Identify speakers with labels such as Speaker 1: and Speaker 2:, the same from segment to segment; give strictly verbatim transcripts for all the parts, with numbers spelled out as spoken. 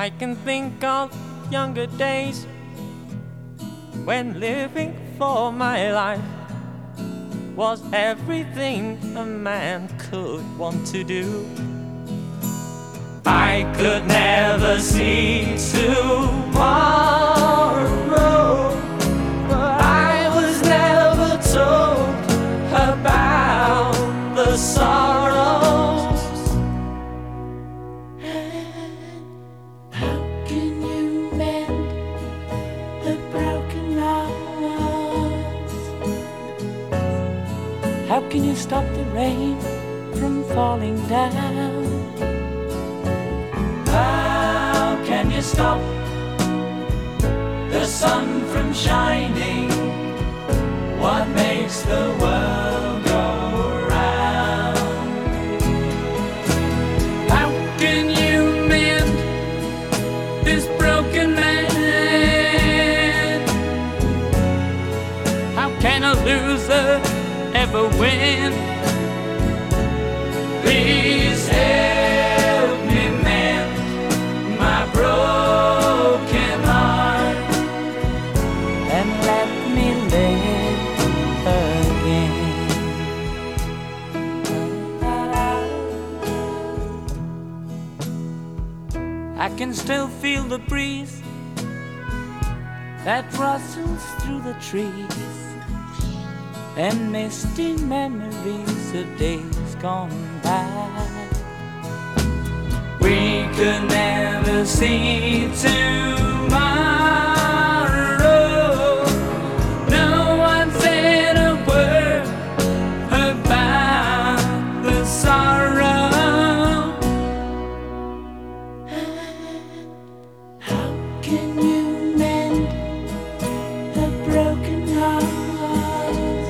Speaker 1: I can think of younger days when living for my life was everything a man could want to do. I could never see tomorrow, but I was never told about the sorrows.
Speaker 2: How can you mend a broken heart? How can you stop the rain from falling down?
Speaker 3: How can you stop the sun from shining? What makes the world go round?
Speaker 2: How can you mend this broken man? How can a loser ever win?
Speaker 3: Please help me mend my broken heart
Speaker 2: and let me live again. I can still feel the breeze that rustles through the trees, and misty memories of days gone by.
Speaker 3: we could never see tomorrow.
Speaker 2: No one said a word about the sorrow. How can you mend a broken heart?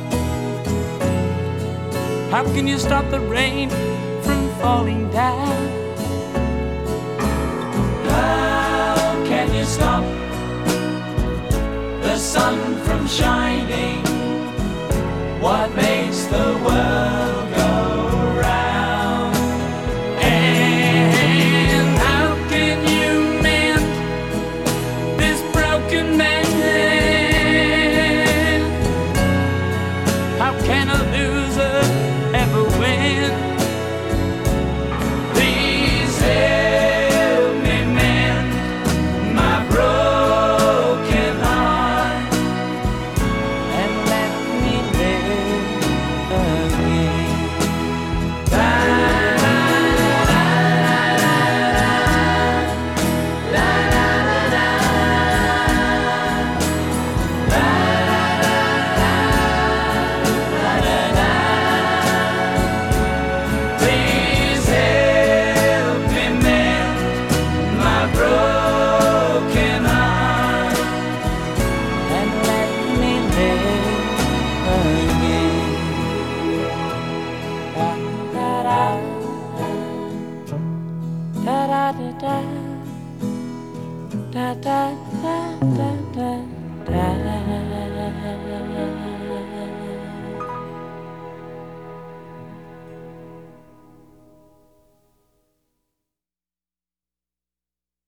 Speaker 2: How can you stop the rain from falling down?
Speaker 3: How can you stop the sun from shining? What makes the world go round?
Speaker 2: And how can you mend this broken man? How can a loser ever win?
Speaker 3: Please help me mend my broken heart
Speaker 2: And let me live again.
Speaker 3: Please help me mend my broken heart
Speaker 2: And let me live again. Da da da da da da da da da da.